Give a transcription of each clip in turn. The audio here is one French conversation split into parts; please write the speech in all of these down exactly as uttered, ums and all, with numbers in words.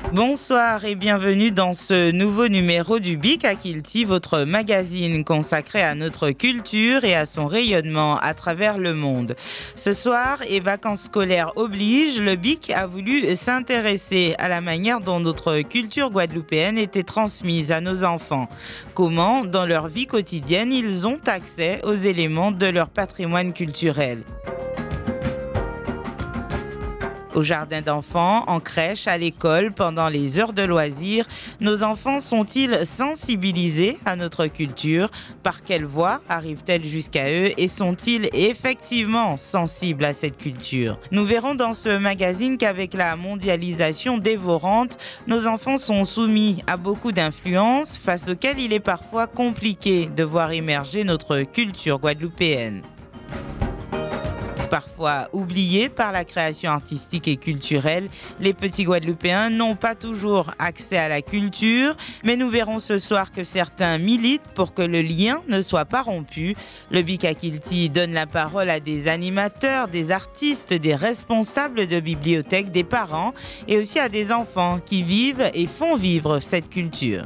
Bonsoir et bienvenue dans ce nouveau numéro du Bic à Kilty, votre magazine consacré à notre culture et à son rayonnement à travers le monde. Ce soir, et vacances scolaires obligent, le Bic a voulu s'intéresser à la manière dont notre culture guadeloupéenne était transmise à nos enfants. Comment, dans leur vie quotidienne, ils ont accès aux éléments de leur patrimoine culturel. Au jardin d'enfants, en crèche, à l'école, pendant les heures de loisirs, nos enfants sont-ils sensibilisés à notre culture? Par quelle voie arrivent-elles jusqu'à eux et sont-ils effectivement sensibles à cette culture? Nous verrons dans ce magazine qu'avec la mondialisation dévorante, nos enfants sont soumis à beaucoup d'influences face auxquelles il est parfois compliqué de voir émerger notre culture guadeloupéenne. Parfois oubliés par la création artistique et culturelle, les petits Guadeloupéens n'ont pas toujours accès à la culture, mais nous verrons ce soir que certains militent pour que le lien ne soit pas rompu. Le Bic à Kilty donne la parole à des animateurs, des artistes, des responsables de bibliothèques, des parents et aussi à des enfants qui vivent et font vivre cette culture.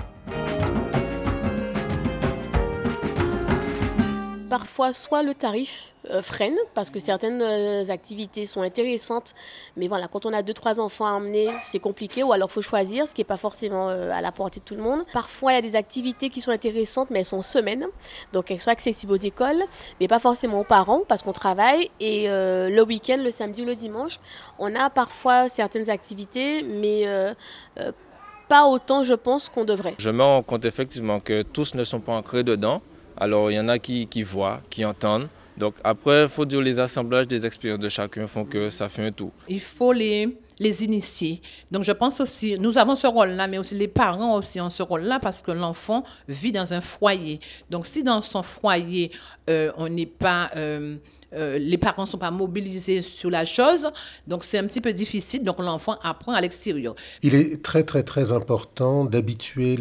Parfois, soit le tarif euh, freine parce que certaines euh, activités sont intéressantes, mais voilà, quand on a deux trois enfants à emmener, c'est compliqué, ou alors il faut choisir, ce qui n'est pas forcément euh, à la portée de tout le monde. Parfois, il y a des activités qui sont intéressantes, mais elles sont semaines, donc elles sont accessibles aux écoles, mais pas forcément aux parents parce qu'on travaille. Et euh, le week-end, le samedi ou le dimanche, on a parfois certaines activités, mais euh, euh, pas autant, je pense, qu'on devrait. Je me rends compte effectivement que tous ne sont pas ancrés dedans. Alors, il y en a qui, qui voient, qui entendent. Donc après, il faut dire les assemblages des expériences de chacun font que ça fait un tout. Il faut les, les initier. Donc je pense aussi, nous avons ce rôle-là, mais aussi les parents aussi ont ce rôle-là parce que l'enfant vit dans un foyer. Donc si dans son foyer, euh, on n'est pas... Euh, Euh, les parents ne sont pas mobilisés sur la chose, donc c'est un petit peu difficile, donc l'enfant apprend à l'extérieur. Il est très très très important d'habituer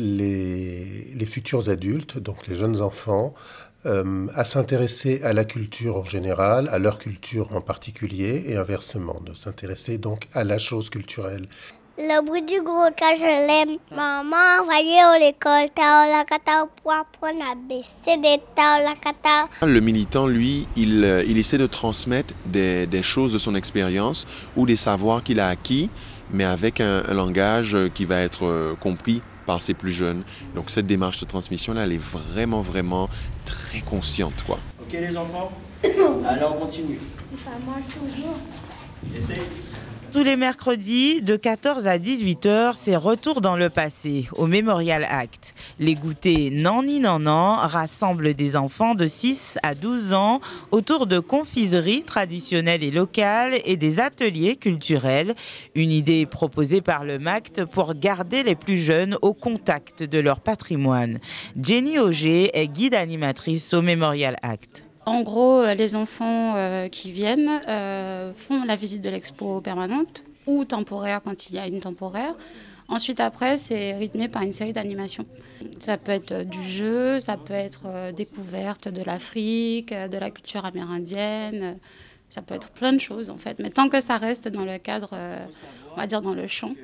les, les futurs adultes, donc les jeunes enfants, euh, à s'intéresser à la culture en général, à leur culture en particulier, et inversement, de s'intéresser donc à la chose culturelle. Le bruit du gros cas, je l'aime. Maman envoyé à l'école, t'as la kata pour apprendre à baisser des t'as la kata. Le militant, lui, il, il essaie de transmettre des, des choses de son expérience ou des savoirs qu'il a acquis, mais avec un, un langage qui va être compris par ses plus jeunes. Donc cette démarche de transmission-là, elle est vraiment, vraiment très consciente, quoi. Ok les enfants, allez on continue. Ça mange toujours. Essaye. Tous les mercredis, de quatorze à dix-huit heures, c'est Retour dans le passé, au Memorial Act. Les goûters Nanni Nanan rassemblent des enfants de six à douze ans autour de confiseries traditionnelles et locales et des ateliers culturels. Une idée proposée par le M A C T pour garder les plus jeunes au contact de leur patrimoine. Jenny Auger est guide animatrice au Memorial Act. En gros, les enfants euh, qui viennent euh, font la visite de l'expo permanente ou temporaire quand il y a une temporaire. Ensuite, après, c'est rythmé par une série d'animations. Ça peut être du jeu, ça peut être euh, découverte de l'Afrique, de la culture amérindienne. Ça peut être plein de choses, en fait. Mais tant que ça reste dans le cadre, euh, on va dire dans le champ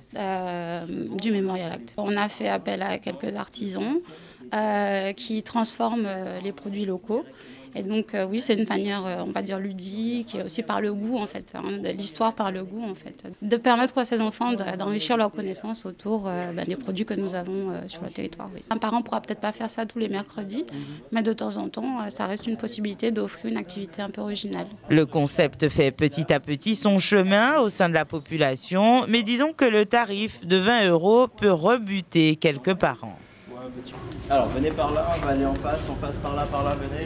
euh, du Memorial Act. On a fait appel à quelques artisans euh, qui transforment euh, les produits locaux. Et donc euh, oui, c'est une manière, euh, on va dire, ludique et aussi par le goût, en fait, hein, de l'histoire par le goût, en fait. De permettre à ces enfants de, d'enrichir leurs connaissances autour euh, ben, des produits que nous avons euh, sur le territoire. Oui. Un parent ne pourra peut-être pas faire ça tous les mercredis, mais de temps en temps, euh, ça reste une possibilité d'offrir une activité un peu originale. Le concept fait petit à petit son chemin au sein de la population, mais disons que le tarif de vingt euros peut rebuter quelques parents. Alors venez par là, on va aller en face, on passe par là, par là, venez.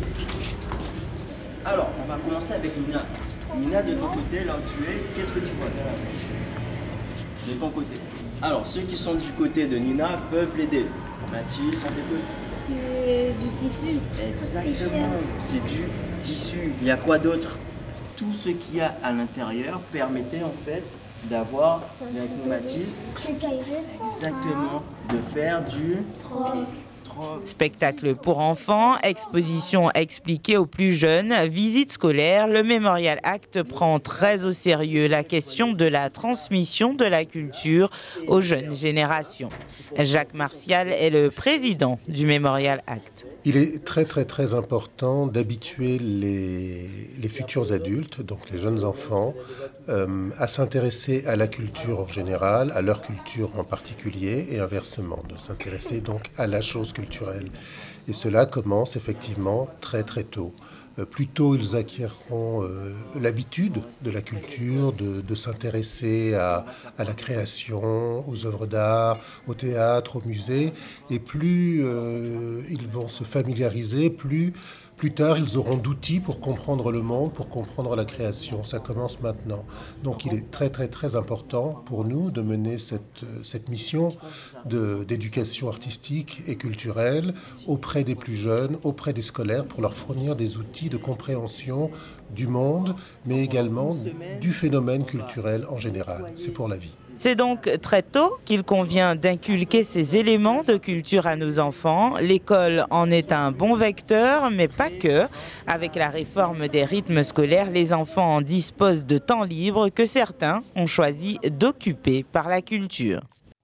Alors, on va commencer avec Nina. Nina, de ton côté, là où tu es, qu'est-ce que tu vois de ton côté? Alors, ceux qui sont du côté de Nina peuvent l'aider. Mathis, on t'écoute. C'est du tissu. Exactement, c'est du tissu. Il y a quoi d'autre? Tout ce qu'il y a à l'intérieur permettait en fait d'avoir, avec Mathis, exactement, de faire du troc. Spectacle pour enfants, exposition expliquée aux plus jeunes, visite scolaire, le Mémorial Act prend très au sérieux la question de la transmission de la culture aux jeunes générations. Jacques Martial est le président du Mémorial Act. Il est très très très important d'habituer les, les futurs adultes, donc les jeunes enfants, euh, à s'intéresser à la culture en général, à leur culture en particulier, et inversement, de s'intéresser donc à la chose culturelle. Et cela commence effectivement très très tôt. Euh, plus tôt ils acquerront euh, l'habitude de la culture, de, de s'intéresser à, à la création, aux œuvres d'art, au théâtre, au musée, et plus euh, ils vont se familiariser, plus, plus tard ils auront d'outils pour comprendre le monde, pour comprendre la création. Ça commence maintenant. Donc il est très très très important pour nous de mener cette, cette mission de, d'éducation artistique et culturelle auprès des plus jeunes, auprès des scolaires, pour leur fournir des outils de compréhension du monde, mais également du phénomène culturel en général. C'est pour la vie. C'est donc très tôt qu'il convient d'inculquer ces éléments de culture à nos enfants. L'école en est un bon vecteur, mais pas que. Avec la réforme des rythmes scolaires, les enfants en disposent de temps libre que certains ont choisi d'occuper par la culture.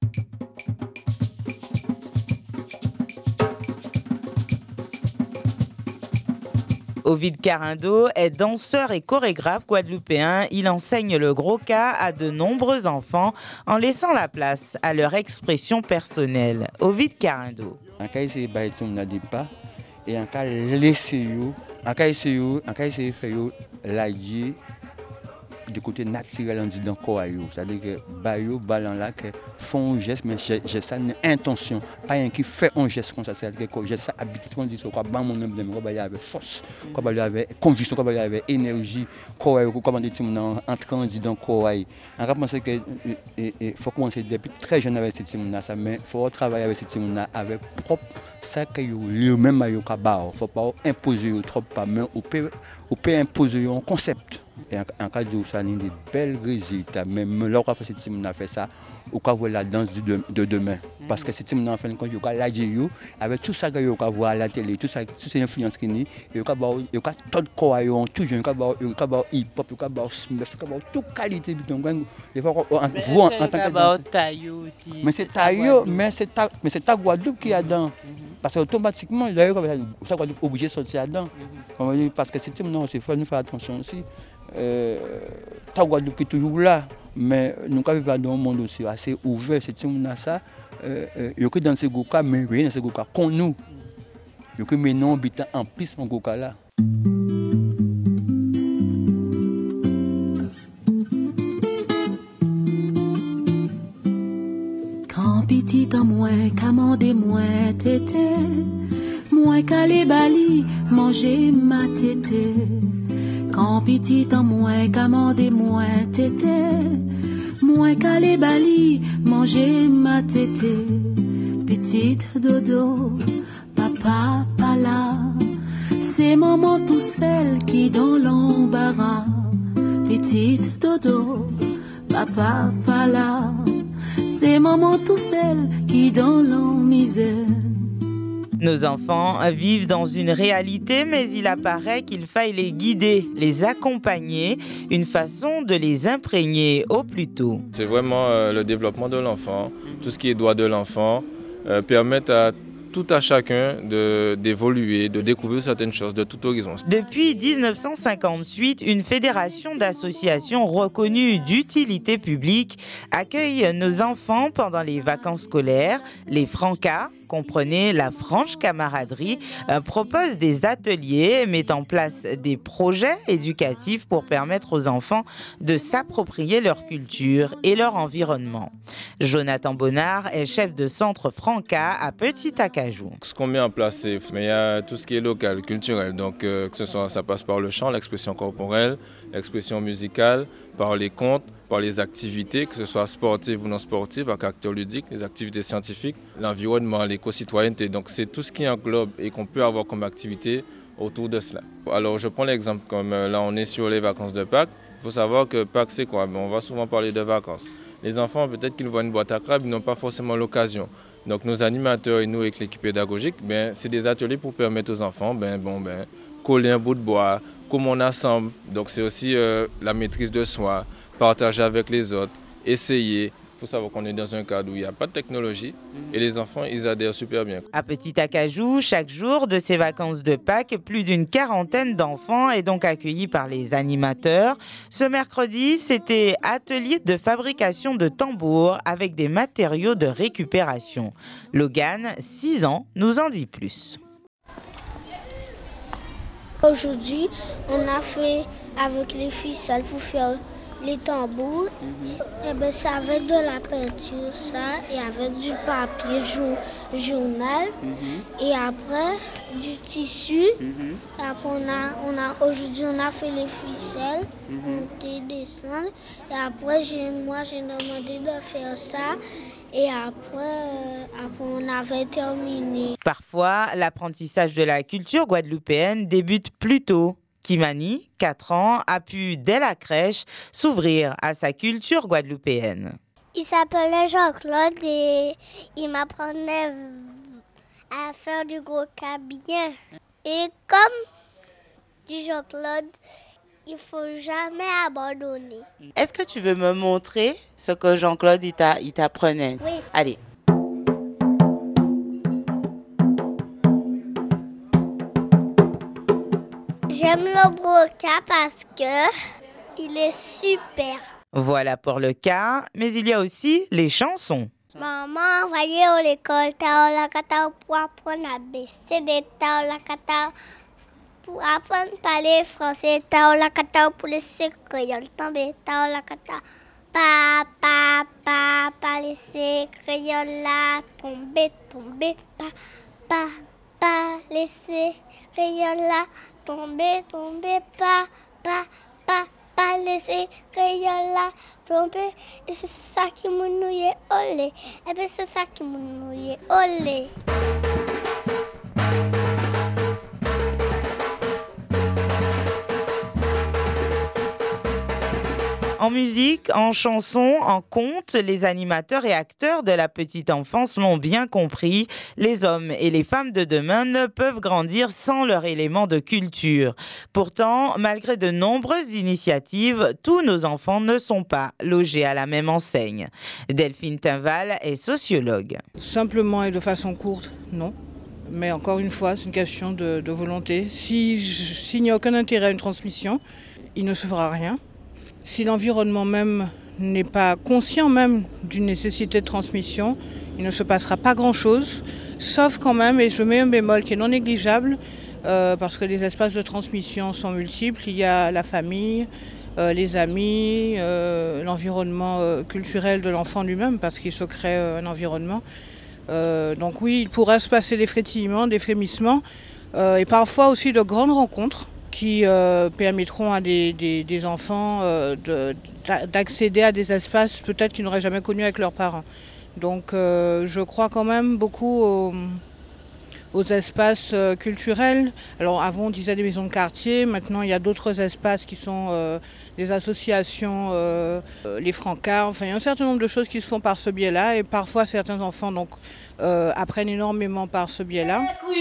Ovid Carindo est danseur et chorégraphe guadeloupéen. Il enseigne le groka à de nombreux enfants en laissant la place à leur expression personnelle. Ovid Carindo. En cas de baïti, on n'a dit pas. Et en cas de laisser, en cas de faire la vie du côté naturel, on dit dans quoi. C'est-à-dire que bayo, balan là, que font un geste, mais j'ai ça une intention. Pas un qui fait un geste comme ça. C'est-à-dire que j'ai ça habitude, on dit ça, quoi, ban mon nom de moi, il y avait force, quoi, il y avait conviction, quoi, il y avait énergie, quoi, comment dire, on entre on dit dans quoi. On pense que il faut commencer depuis très jeune avec cette team là, mais il faut travailler avec cette team là avec propre ça que lui même ayo ka ba. Faut pas imposer trop pas, mais on peut on peut imposer un concept. Et en cas de ça, il y a des belles résultats. Même là, on fait cette team, on a fait ça, on va voir la danse de demain. Parce que cette team, on a fait quand on a la radio, avec tout ça qu'on va voir à la télé, tout ça, toutes ces influences qu'il y a, on va tout quoi, tout jeune, on va voir hip-hop, on va voir smurf, on va voir toute qualité. Vous, en tant que. Mais c'est taillot, mais c'est ta Guadeloupe qui est dedans. Parce qu'automatiquement, il y a obligé de sortir dedans. Parce que cette team, non, il faut nous faire attention aussi. Euh, ta Guadeloupe est toujours là, mais nous vivons dans un monde aussi assez ouvert. C'est ça. Il y a que dans ces goka, mais rien dans ces goka qu'on nous. Il y a que maintenant habitant en piste en goka là. Quand petit en moi, commandez moi tété, moi calé bali, manger ma tété. Quand petit en moi, commandez moi tété, moi calé bali, manger ma tété. Petite dodo, papa pas là, c'est maman tout seul qui dans l'embarras. Petite dodo, papa pas là, c'est maman tout seul qui dans la misère. Nos enfants vivent dans une réalité, mais il apparaît qu'il faille les guider, les accompagner, une façon de les imprégner au plus tôt. C'est vraiment euh, le développement de l'enfant, tout ce qui est droit de l'enfant, euh, permettre à tout à chacun de, d'évoluer, de découvrir certaines choses de tout horizon. Depuis dix-neuf cent cinquante-huit, une fédération d'associations reconnues d'utilité publique accueille nos enfants pendant les vacances scolaires, les Francas. Comprenez, la franche camaraderie euh, propose des ateliers, met en place des projets éducatifs pour permettre aux enfants de s'approprier leur culture et leur environnement. Jonathan Bonnard est chef de centre Franca à Petit-Acajou. Ce qu'on met en place, c'est mais il y a tout ce qui est local, culturel. Donc euh, que ce soit, ça passe par le chant, l'expression corporelle, l'expression musicale, par les contes, par les activités, que ce soit sportives ou non sportives, à caractère ludique, les activités scientifiques, l'environnement, l'éco-citoyenneté. Donc c'est tout ce qui englobe et qu'on peut avoir comme activité autour de cela. Alors je prends l'exemple comme là on est sur les vacances de Pâques. Il faut savoir que Pâques c'est quoi? On va souvent parler de vacances. Les enfants peut-être qu'ils voient une boîte à crabes, ils n'ont pas forcément l'occasion Donc nos animateurs et nous avec l'équipe pédagogique, ben, c'est des ateliers pour permettre aux enfants ben, bon, ben, coller un bout de bois, comment on assemble. Donc c'est aussi euh, la maîtrise de soi, partager avec les autres, essayer. Il faut savoir qu'on est dans un cadre où il n'y a pas de technologie et les enfants, ils adhèrent super bien. À Petit-Acajou, chaque jour de ces vacances de Pâques, plus d'une quarantaine d'enfants est donc accueillis par les animateurs. Ce mercredi, c'était atelier de fabrication de tambours avec des matériaux de récupération. Logan, six ans, nous en dit plus. Aujourd'hui, on a fait avec les ficelles pour faire les tambours. Mm-hmm. Et ben, c'est avec de la peinture, ça, et avec du papier jour, journal. Mm-hmm. Et après, du tissu. Mm-hmm. Et après, on a, on a, aujourd'hui, on a fait les ficelles, mm-hmm. monter, descendre. Et après, j'ai, moi, j'ai demandé de faire ça. Et après, euh, après, on avait terminé. Parfois, l'apprentissage de la culture guadeloupéenne débute plus tôt. Kimani, quatre ans, a pu, dès la crèche, s'ouvrir à sa culture guadeloupéenne. Il s'appelait Jean-Claude et il m'apprenait à faire du gros cas bien. Et comme dit Jean-Claude, il ne faut jamais abandonner. Est-ce que tu veux me montrer ce que Jean-Claude il t'a, il t'apprenait? Oui. Allez. J'aime le broca parce que il est super. Voilà pour le cas, mais il y a aussi les chansons. Maman envoyé à l'école, taola kata pour apprendre à baisser des taola kata pour apprendre à parler français, taola kata pour laisser crayon tomber, taola kata pa pa pa pa laisser crayon là tomber tomber pa pa pa laisser crayon là tomber, tomber, pas, pas, pas, pas laisser crayon là tomber. Et c'est ça qui m'a nouillé, olé. Et bien c'est ça qui m'a nouillé, olé. En musique, en chanson, en conte, les animateurs et acteurs de la petite enfance l'ont bien compris. Les hommes et les femmes de demain ne peuvent grandir sans leur élément de culture. Pourtant, malgré de nombreuses initiatives, tous nos enfants ne sont pas logés à la même enseigne. Delphine Tinval est sociologue. Simplement et de façon courte, non. Mais encore une fois, c'est une question de, de volonté. Si, s'il n'y a aucun intérêt à une transmission, il ne se fera rien. Si l'environnement même n'est pas conscient même d'une nécessité de transmission, il ne se passera pas grand-chose, sauf quand même, et je mets un bémol qui est non négligeable, euh, parce que les espaces de transmission sont multiples. Il y a la famille, euh, les amis, euh, l'environnement euh, culturel de l'enfant lui-même, parce qu'il se crée euh, un environnement. Euh, donc oui, il pourrait se passer des frétillements, des frémissements, euh, et parfois aussi de grandes rencontres, qui euh, permettront à des, des, des enfants euh, de, d'accéder à des espaces peut-être qu'ils n'auraient jamais connus avec leurs parents. Donc euh, je crois quand même beaucoup aux, aux espaces euh, culturels. Alors avant on disait des maisons de quartier, maintenant il y a d'autres espaces qui sont euh, des associations, euh, les francards, enfin il y a un certain nombre de choses qui se font par ce biais-là et parfois certains enfants donc, euh, apprennent énormément par ce biais-là.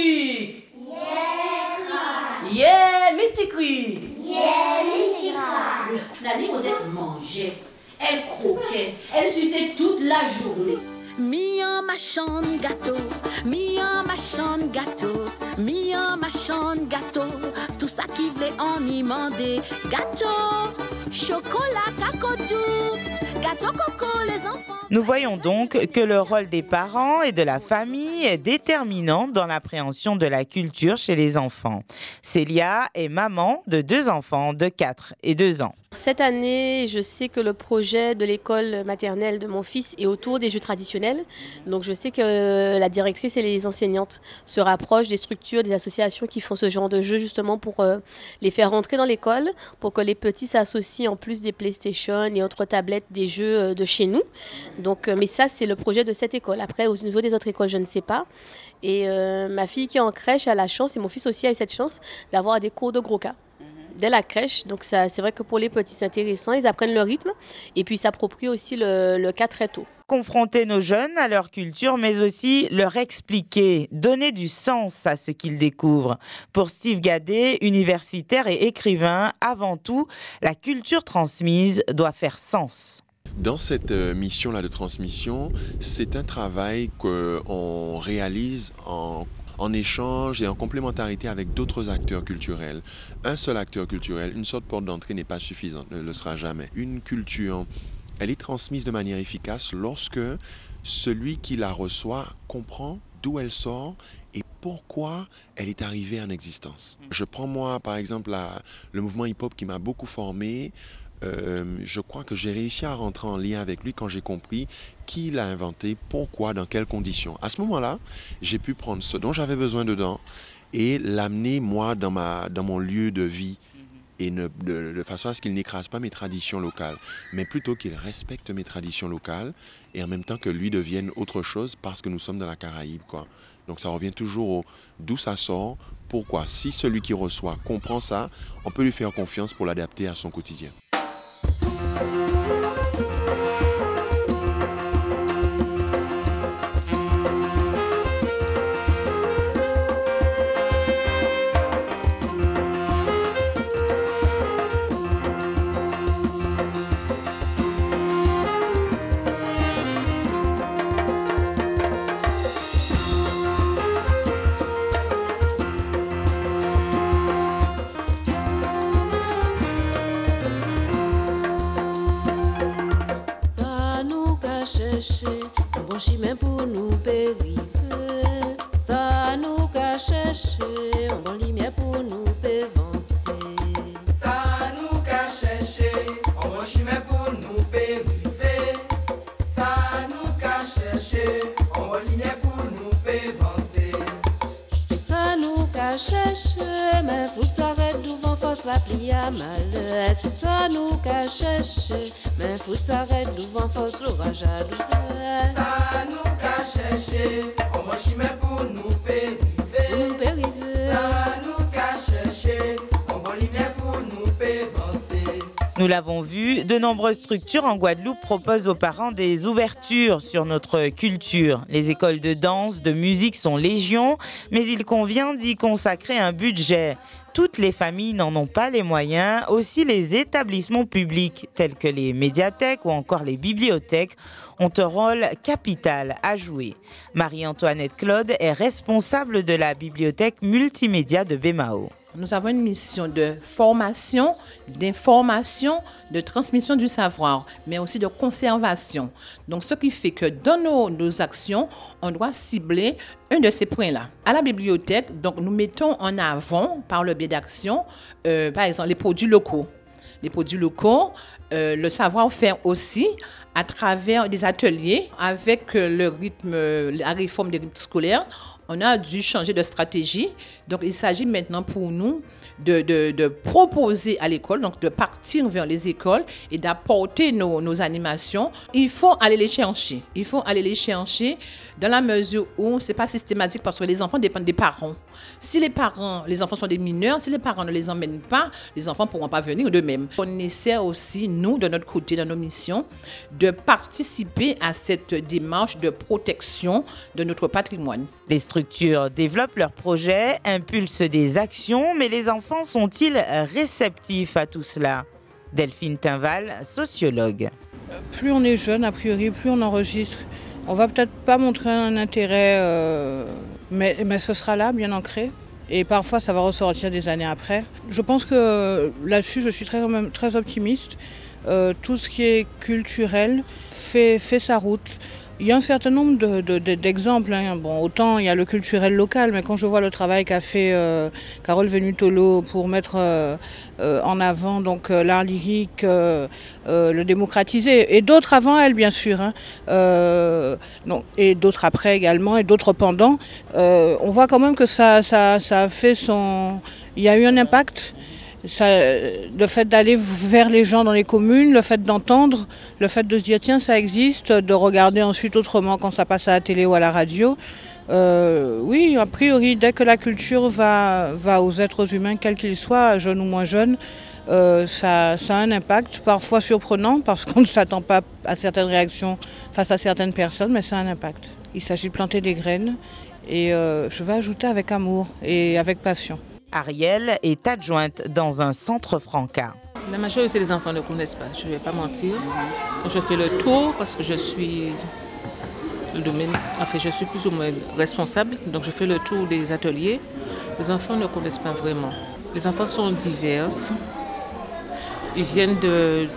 Yeah, Misty Creek! Yeah, Misty Creek! Nani Rosette mangeait, elle croquait, elle suçait toute la journée. Mi en machin gâteau, mi en machin gâteau, mi en machin gâteau, tout ça qui voulait en y demander. Gâteau, chocolat, cacodou, gâteau coco les enfants. Nous voyons donc que le rôle des parents et de la famille est déterminant dans l'appréhension de la culture chez les enfants. Célia est maman de deux enfants de quatre et deux ans. Cette année, je sais que le projet de l'école maternelle de mon fils est autour des jeux traditionnels. Donc je sais que la directrice et les enseignantes se rapprochent des structures, des associations qui font ce genre de jeux justement pour euh, les faire rentrer dans l'école, pour que les petits s'associent en plus des PlayStation et autres tablettes des jeux euh, de chez nous. Donc, euh, mais ça, c'est le projet de cette école. Après, au niveau des autres écoles, je ne sais pas. Et euh, ma fille qui est en crèche a la chance, et mon fils aussi a eu cette chance, d'avoir des cours de gros cas dès la crèche. Donc ça, c'est vrai que pour les petits, c'est intéressant. Ils apprennent le rythme et puis ils s'approprient aussi le, le cas très tôt. confronter nos jeunes à leur culture, mais aussi leur expliquer, donner du sens à ce qu'ils découvrent. Pour Steve Gadet, universitaire et écrivain, avant tout, la culture transmise doit faire sens. Dans cette mission-là de transmission, c'est un travail qu'on réalise en en échange et en complémentarité avec d'autres acteurs culturels. Un seul acteur culturel, une sorte de porte d'entrée n'est pas suffisante, ne le sera jamais. Une culture, elle est transmise de manière efficace lorsque celui qui la reçoit comprend d'où elle sort et pourquoi elle est arrivée en existence. Je prends moi par exemple la, le mouvement hip-hop qui m'a beaucoup formé. Euh, je crois que j'ai réussi à rentrer en lien avec lui quand j'ai compris qui l'a inventé, pourquoi, dans quelles conditions. À ce moment-là, j'ai pu prendre ce dont j'avais besoin dedans et l'amener moi dans, ma, dans mon lieu de vie et ne, de, de façon à ce qu'il n'écrase pas mes traditions locales, mais plutôt qu'il respecte mes traditions locales et en même temps que lui devienne autre chose parce que nous sommes dans la Caraïbe, quoi. Donc ça revient toujours au d'où ça sort, pourquoi. Si celui qui reçoit comprend ça, on peut lui faire confiance pour l'adapter à son quotidien. Bon chemin pour nous périver, ça nous qu'a cherché, un bon lumière pour nous avancer. Ça nous qu'a cherché, un bon chemin pour nous périver, ça nous qu'a cherché, un bon lumière pour nous avancer. Ça nous qu'a cherché, mais faut s'arrêter devant force la plie à malheur. Ça nous qu'a cherché, mais faut s'arrêter devant force l'orage à douleur. Ça nous qu'a cherché, on va chemin pour nous périver. Ça nous qu'a cherché, on va lumière pour nous avancer. Nous l'avons vu, de nombreuses structures en Guadeloupe proposent aux parents des ouvertures sur notre culture. Les écoles de danse, de musique sont légion, mais il convient d'y consacrer un budget. Toutes les familles n'en ont pas les moyens, aussi les établissements publics tels que les médiathèques ou encore les bibliothèques ont un rôle capital à jouer. Marie-Antoinette Claude est responsable de la bibliothèque multimédia de Bémao. Nous avons une mission de formation, d'information, de transmission du savoir, mais aussi de conservation. Donc, ce qui fait que dans nos, nos actions, on doit cibler un de ces points-là. À la bibliothèque, donc, nous mettons en avant, par le biais d'actions, euh, par exemple, les produits locaux. Les produits locaux, euh, le savoir-faire aussi, à travers des ateliers, avec le rythme, la réforme des rythmes scolaires, on a dû changer de stratégie. Donc, il s'agit maintenant pour nous de, de, de proposer à l'école, donc de partir vers les écoles et d'apporter nos, nos animations. Il faut aller les chercher. Il faut aller les chercher dans la mesure où ce n'est pas systématique parce que les enfants dépendent des parents. Si les parents, les enfants sont des mineurs, si les parents ne les emmènent pas, les enfants ne pourront pas venir d'eux-mêmes. On essaie aussi, nous, de notre côté, dans nos missions, de participer à cette démarche de protection de notre patrimoine. Les structures développent leurs projets, impulsent des actions, mais les enfants sont-ils réceptifs à tout cela? Delphine Tinval, sociologue. Plus on est jeune, a priori, plus on enregistre. On va peut-être pas montrer un intérêt, euh, mais, mais ce sera là, bien ancré. Et parfois, ça va ressortir des années après. Je pense que là-dessus, je suis très, très optimiste. Euh, tout ce qui est culturel fait, fait sa route. Il y a un certain nombre de, de, de, d'exemples. Hein. Bon, autant il y a le culturel local, mais quand je vois le travail qu'a fait euh, Carole Venutolo pour mettre euh, euh, en avant donc euh, l'art lyrique, euh, euh, le démocratiser, et d'autres avant elle, bien sûr, hein. euh, non, et d'autres après également, et d'autres pendant, euh, on voit quand même que ça, ça, ça a fait son... Il y a eu un impact. Ça, le fait d'aller vers les gens dans les communes, le fait d'entendre, le fait de se dire tiens ça existe, de regarder ensuite autrement quand ça passe à la télé ou à la radio, Euh, oui, a priori, dès que la culture va, va aux êtres humains, quels qu'ils soient, jeunes ou moins jeunes, euh, ça, ça a un impact, parfois surprenant, parce qu'on ne s'attend pas à certaines réactions face à certaines personnes, mais ça a un impact. Il s'agit de planter des graines, et euh, je vais ajouter avec amour et avec passion. Ariel est adjointe dans un centre Franca. La majorité des enfants ne connaissent pas, je ne vais pas mentir. Je fais le tour parce que je suis le domaine, en fait, je suis plus ou moins responsable, donc je fais le tour des ateliers. Les enfants ne connaissent pas vraiment. Les enfants sont divers. Ils viennent de,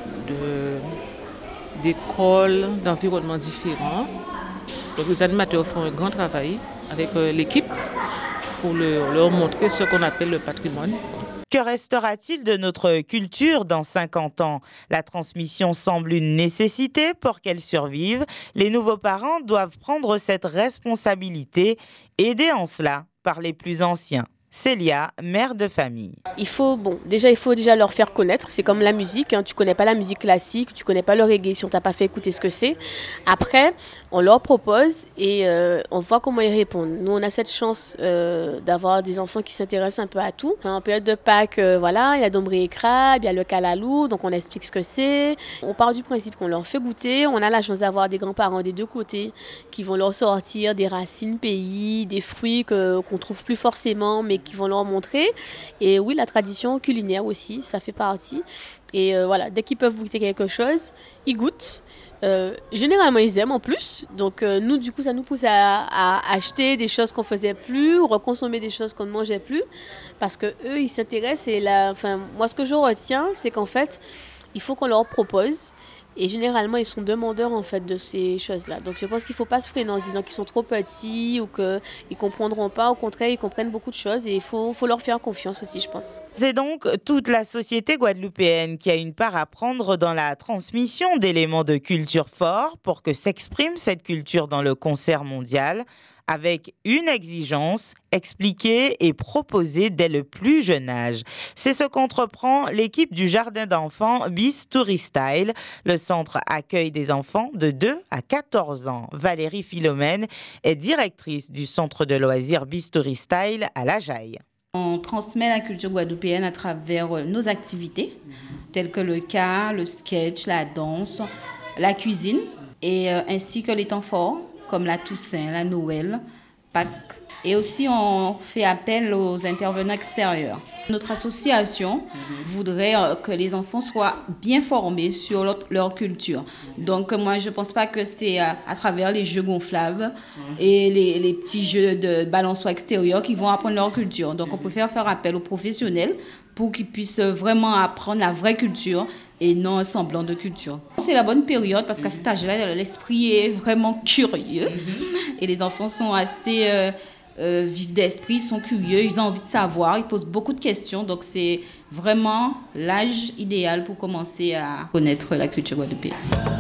de, d'écoles, d'environnements différents. Donc les animateurs font un grand travail avec euh, l'équipe pour le, leur montrer ce qu'on appelle le patrimoine. Que restera-t-il de notre culture dans cinquante ans? La transmission semble une nécessité pour qu'elle survive. Les nouveaux parents doivent prendre cette responsabilité, aidés en cela par les plus anciens. Célia, mère de famille. Il faut, bon, déjà, il faut déjà leur faire connaître. C'est comme la musique. Hein. Tu connais pas la musique classique, tu connais pas le reggae si on t'a pas fait écouter ce que c'est. Après, on leur propose et euh, on voit comment ils répondent. Nous, on a cette chance euh, d'avoir des enfants qui s'intéressent un peu à tout. En période de Pâques, euh, voilà, il y a Dombré et Crabe, il y a le Kalalou, donc on explique ce que c'est. On part du principe qu'on leur fait goûter. On a la chance d'avoir des grands-parents des deux côtés qui vont leur sortir des racines pays, des fruits que, qu'on trouve plus forcément, mais qui vont leur montrer. Et oui, la tradition culinaire aussi, ça fait partie. Et euh, voilà, dès qu'ils peuvent goûter quelque chose, ils goûtent. Euh, généralement, ils aiment en plus. Donc, euh, nous, du coup, ça nous pousse à, à acheter des choses qu'on faisait plus, reconsommer des choses qu'on ne mangeait plus. Parce qu'eux, ils s'intéressent. Et la, enfin, moi, ce que je retiens, c'est qu'en fait, il faut qu'on leur propose. Et généralement, ils sont demandeurs en fait de ces choses-là. Donc je pense qu'il ne faut pas se freiner en se disant qu'ils sont trop petits ou qu'ils ne comprendront pas. Au contraire, ils comprennent beaucoup de choses et il faut, faut leur faire confiance aussi, je pense. C'est donc toute la société guadeloupéenne qui a une part à prendre dans la transmission d'éléments de culture forts pour que s'exprime cette culture dans le concert mondial, avec une exigence, expliquée et proposée dès le plus jeune âge. C'est ce qu'entreprend l'équipe du jardin d'enfants Bistouri-Style. Le centre accueille des enfants de deux à quatorze ans. Valérie Philomène est directrice du centre de loisirs Bistouri-Style à La Jaille. On transmet la culture guadeloupéenne à travers nos activités, telles que le cas, le sketch, la danse, la cuisine, et ainsi que les temps forts, comme la Toussaint, la Noël, Pâques. Et aussi, on fait appel aux intervenants extérieurs. Notre association voudrait que les enfants soient bien formés sur leur, leur culture. Donc, moi, je ne pense pas que c'est à, à travers les jeux gonflables et les, les petits jeux de balançoire extérieur qu'ils vont apprendre leur culture. Donc, on préfère faire appel aux professionnels pour qu'ils puissent vraiment apprendre la vraie culture et non un semblant de culture. C'est la bonne période parce qu'à cet âge-là, l'esprit est vraiment curieux et les enfants sont assez euh, euh, vifs d'esprit, ils sont curieux, ils ont envie de savoir, ils posent beaucoup de questions. Donc c'est vraiment l'âge idéal pour commencer à connaître la culture guadeloupéenne.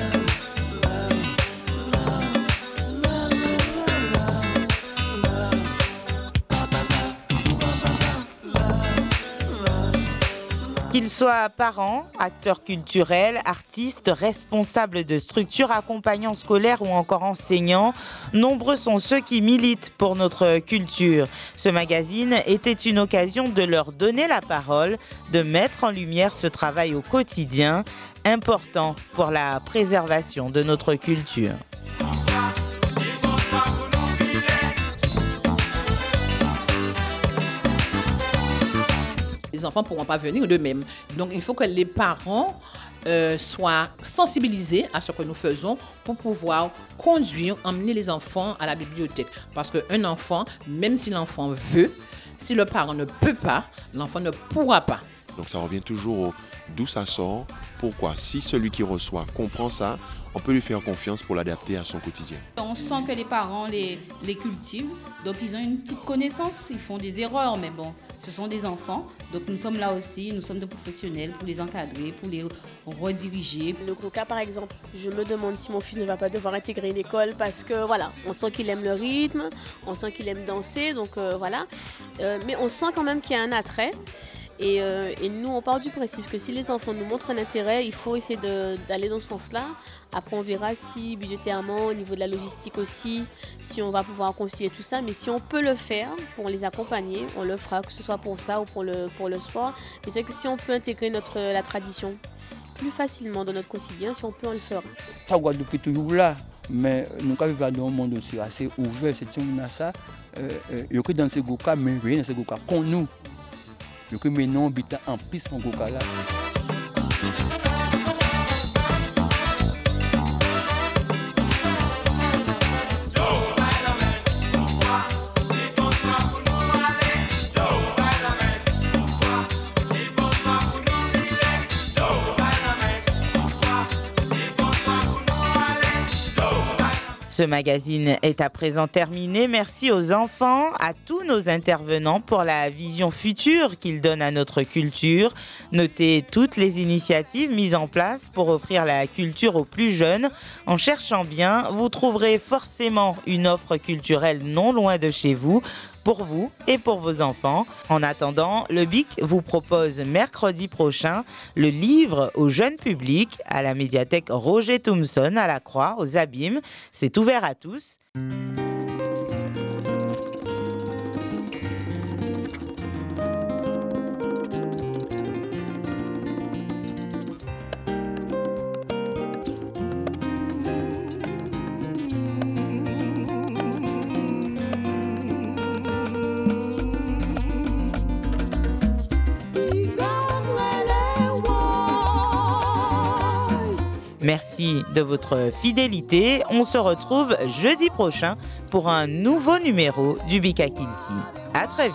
Qu'ils soient parents, acteurs culturels, artistes, responsables de structures, accompagnants scolaires ou encore enseignants, nombreux sont ceux qui militent pour notre culture. Ce magazine était une occasion de leur donner la parole, de mettre en lumière ce travail au quotidien, important pour la préservation de notre culture. Les enfants ne pourront pas venir d'eux-mêmes. Donc, il faut que les parents euh, soient sensibilisés à ce que nous faisons pour pouvoir conduire, emmener les enfants à la bibliothèque. Parce qu'un enfant, même si l'enfant veut, si le parent ne peut pas, l'enfant ne pourra pas. Donc, ça revient toujours au d'où ça sort, pourquoi. Si celui qui reçoit comprend ça, on peut lui faire confiance pour l'adapter à son quotidien. On sent que les parents les, les cultivent, donc ils ont une petite connaissance, ils font des erreurs, mais bon, ce sont des enfants. Donc nous sommes là aussi, nous sommes des professionnels pour les encadrer, pour les rediriger. Le croca par exemple, je me demande si mon fils ne va pas devoir intégrer l'école parce que voilà, on sent qu'il aime le rythme, on sent qu'il aime danser, donc euh, voilà. Euh, mais on sent quand même qu'il y a un attrait. Et, euh, et nous, on part du principe que si les enfants nous montrent un intérêt, il faut essayer de, d'aller dans ce sens-là. Après, on verra si budgétairement, au niveau de la logistique aussi, si on va pouvoir concilier tout ça. Mais si on peut le faire pour les accompagner, on le fera, que ce soit pour ça ou pour le, pour le sport. Mais c'est vrai que si on peut intégrer notre, la tradition plus facilement dans notre quotidien, si on peut, on le fera. La Guadeloupe est toujours là, mais nous vivons dans un monde aussi assez ouvert. C'est si on a ça, il y a dans ces cas, mais rien dans ces cas qu'on nous. Il y a maintenant habitant en plus mon cas là. Ce magazine est à présent terminé. Merci aux enfants, à tous nos intervenants pour la vision future qu'ils donnent à notre culture. Notez toutes les initiatives mises en place pour offrir la culture aux plus jeunes. En cherchant bien, vous trouverez forcément une offre culturelle non loin de chez vous, pour vous et pour vos enfants. En attendant, le B I C vous propose mercredi prochain le livre au jeune public à la médiathèque Roger Thomson à la Croix, aux Abîmes. C'est ouvert à tous. Merci de votre fidélité. On se retrouve jeudi prochain pour un nouveau numéro du Bika Kilti. À très vite.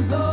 go.